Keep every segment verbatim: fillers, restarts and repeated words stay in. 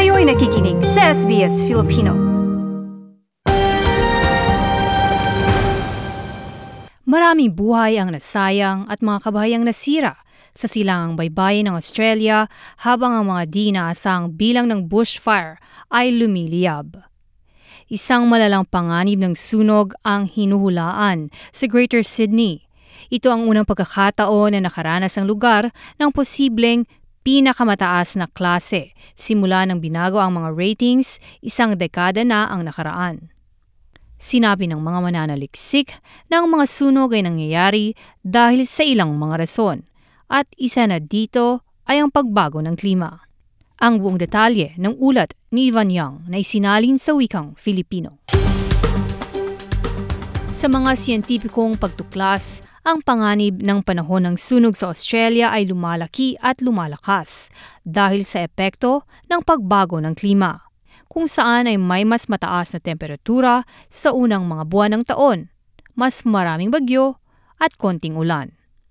Kayo'y nakikinig sa S B S Filipino. Maraming buhay ang nasayang at mga kabahayang nasira sa silangang baybayin ng Australia habang ang mga di inaasang bilang ng bushfire ay lumiliyab. Isang malalang panganib ng sunog ang hinuhulaan sa Greater Sydney. Ito ang unang pagkakataon na nakaranas ang lugar ng posibleng pinakamataas na klase simula nang binago ang mga ratings isang dekada na ang nakaraan. Sinabi ng mga mananaliksik na ang mga sunog ay nangyayari dahil sa ilang mga rason at isa na dito ay ang pagbago ng klima. Ang buong detalye ng ulat ni Ivan Young na isinalin sa wikang Filipino. Sa mga siyentipikong pagtuklas, ang panganib ng panahon ng sunog sa Australia ay lumalaki at lumalakas dahil sa epekto ng pagbago ng klima, kung saan ay may mas mataas na temperatura sa unang mga buwan ng taon, mas maraming bagyo at konting ulan.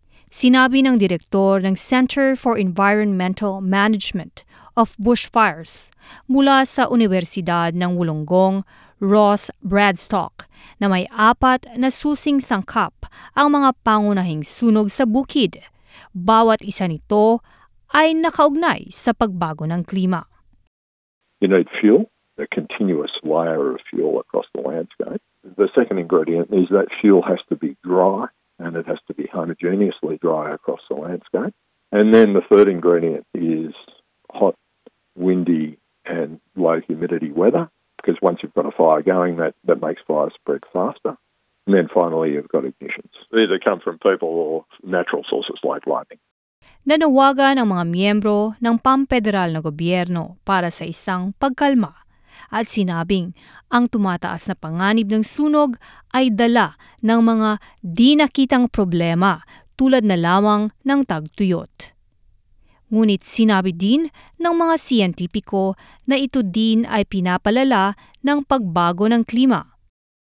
Sinabi ng direktor ng Center for Environmental Management of Bushfires mula sa Universidad ng Wollongong, Ross Bradstock, na may apat na susing sangkap ang mga pangunahing sunog sa bukid. Bawat isa nito ay nakaugnay sa pagbago ng klima. You need fuel, a continuous layer of fuel across the landscape. The second ingredient is that fuel has to be dry, and it has to be homogeneously dry across the landscape. And then the third ingredient is hot, windy, and low humidity weather, because once you've got a fire going, that, that makes fires spread faster. And then finally, you've got ignitions. They either come from people or natural sources like lightning. Nanawagan ang mga miyembro ng pampederal na gobyerno para sa isang pagkalma at sinabing ang tumataas na panganib ng sunog ay dala ng mga di nakitang problema tulad na lamang ng tagtuyot. Ngunit sinabi din ng mga siyentipiko na ito din ay pinapalala ng pagbago ng klima.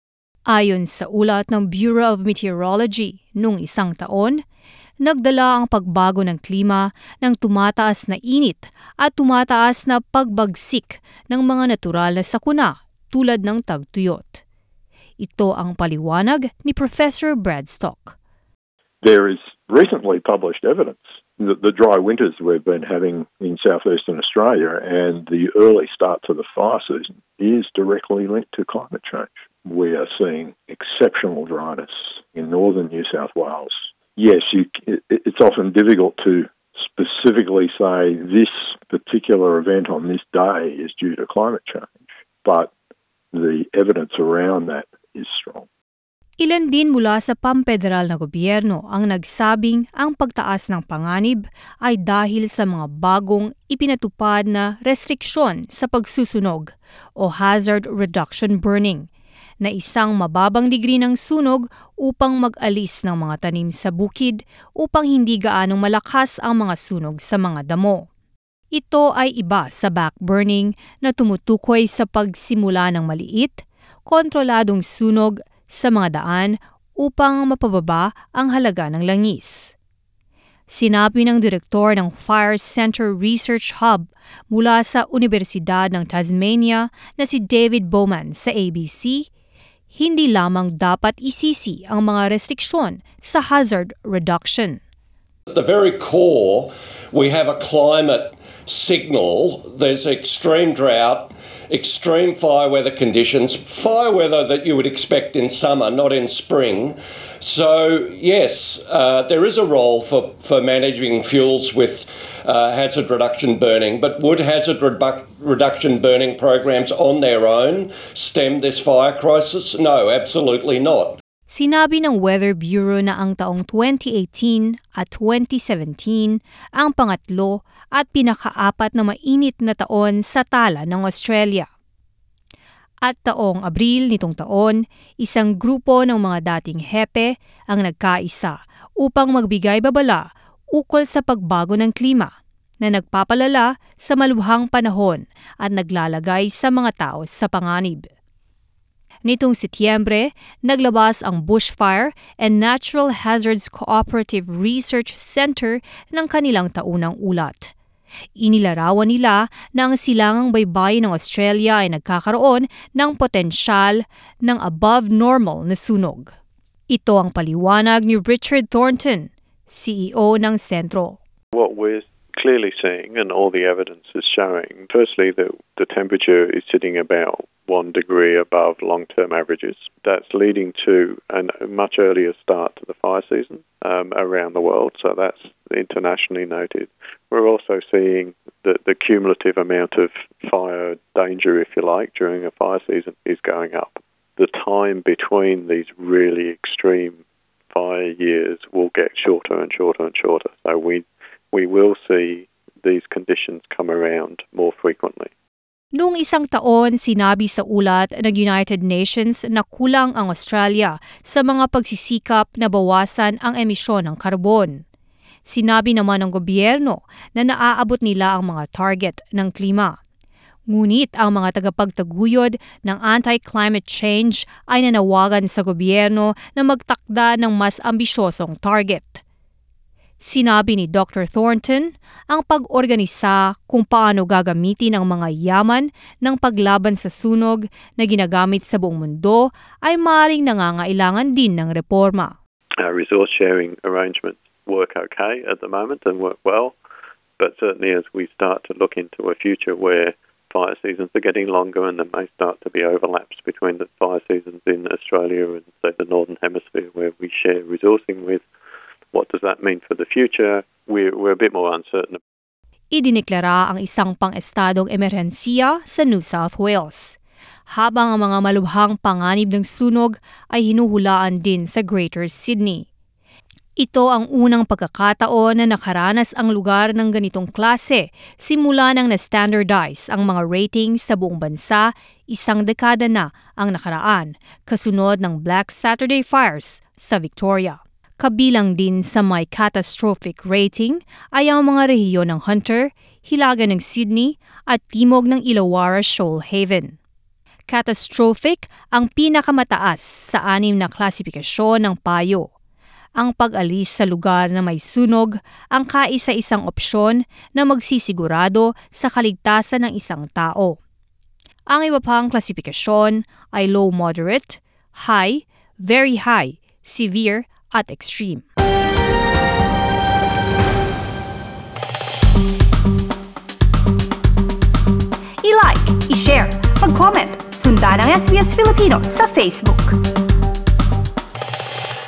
Ayon sa ulat ng Bureau of Meteorology noong isang taon, nagdala ang pagbago ng klima ng tumataas na init at tumataas na pagbagsik ng mga natural na sakuna tulad ng tagtuyot. Ito ang paliwanag ni Professor Bradstock. There is recently published evidence that the dry winters we've been having in southeastern Australia and the early start to the fire season is directly linked to climate change. We are seeing exceptional dryness in northern New South Wales. Yes, you, it, it's often difficult to specifically say this particular event on this day is due to climate change, but the evidence around that is strong. Ilan din mula sa pampederal na gobyerno ang nagsabing ang pagtaas ng panganib ay dahil sa mga bagong ipinatupad na restriksyon sa pagsusunog o hazard reduction burning, na isang mababang degree ng sunog upang mag-alis ng mga tanim sa bukid upang hindi gaanong malakas ang mga sunog sa mga damo. Ito ay iba sa backburning na tumutukoy sa pagsimula ng maliit, kontroladong sunog sa mga daan upang mapababa ang halaga ng langis. Sinabi ng direktor ng Fire Center Research Hub mula sa Universidad ng Tasmania na si David Bowman sa A B C, hindi lamang dapat isisi ang mga restriksyon sa hazard reduction. At the very core, we have a climate signal. There's extreme drought, extreme fire weather conditions, fire weather that you would expect in summer, not in spring. So, yes, uh, there is a role for, for managing fuels with uh, hazard reduction burning, but would hazard redu- reduction burning programs on their own stem this fire crisis? No, absolutely not. Sinabi ng Weather Bureau na ang taong twenty eighteen at twenty seventeen ang pangatlo at pinakaapat na mainit na taon sa tala ng Australia. At taong Abril nitong taon, isang grupo ng mga dating hepe ang nagkaisa upang magbigay babala ukol sa pagbago ng klima na nagpapalala sa malubhang panahon at naglalagay sa mga tao sa panganib. Nitong Setyembre, naglabas ang Bushfire and Natural Hazards Cooperative Research Center ng kanilang taunang ulat. Inilarawan nila na ang silangang baybayin ng Australia ay nagkakaroon ng potensyal ng above-normal na sunog. Ito ang paliwanag ni Richard Thornton, C E O ng sentro. What we're clearly seeing, and all the evidence is showing, firstly, that the temperature is sitting about one degree above long-term averages. That's leading to an, a much earlier start to the fire season um, around the world, so that's internationally noted. We're also seeing that the cumulative amount of fire danger, if you like, during a fire season is going up. The time between these really extreme fire years will get shorter and shorter and shorter, so we we will see these conditions come around more frequently. Noong isang taon, sinabi sa ulat ng United Nations na kulang ang Australia sa mga pagsisikap na bawasan ang emisyon ng karbon. Sinabi naman ng gobyerno na naaabot nila ang mga target ng klima. Ngunit ang mga tagapagtaguyod ng anti-climate change ay nanawagan sa gobyerno na magtakda ng mas ambisyosong target. Sinabi ni Doctor Thornton, ang pag-organisa kung paano gagamitin ang mga yaman ng paglaban sa sunog na ginagamit sa buong mundo ay maaaring nangangailangan din ng reforma. Our resource sharing arrangements work okay at the moment and work well, but certainly as we start to look into a future where fire seasons are getting longer and there may start to be overlaps between the fire seasons in Australia and, say, the Northern Hemisphere where we share resourcing with, what does that mean for the future? We're, we're a bit more uncertain. Idineklara ang isang pang-estadong emerhensiya sa New South Wales, habang ang mga malubhang panganib ng sunog ay hinuhulaan din sa Greater Sydney. Ito ang unang pagkakataon na nakaranas ang lugar ng ganitong klase simula nang na-standardize ang mga ratings sa buong bansa isang dekada na ang nakaraan, kasunod ng Black Saturday fires sa Victoria. Kabilang din sa may catastrophic rating ay ang mga rehiyon ng Hunter, hilaga ng Sydney at timog ng Illawarra Shoalhaven. Catastrophic ang pinakamataas sa anim na klasifikasyon ng payo. Ang pag-alis sa lugar na may sunog ang kaisa-isang opsyon na magsisigurado sa kaligtasan ng isang tao. Ang iba pang klasifikasyon ay low moderate, high, very high, severe, at extreme. I-like, i-share, mag-comment, sundan ang S B S Filipino sa Facebook.